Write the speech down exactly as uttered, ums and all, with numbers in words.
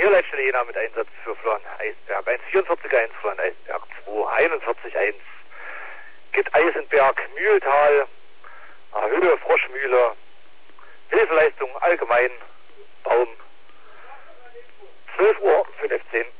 Leitstelle Jena mit Einsatz für Florian Eisenberg. eins vierundvierzig eins, Florian Eisenberg. zwei einundvierzig eins. Geht Eisenberg, Mühltal, Höhe Froschmühle, Hilfeleistung allgemein, Baum. zwölf Uhr fünfzehn.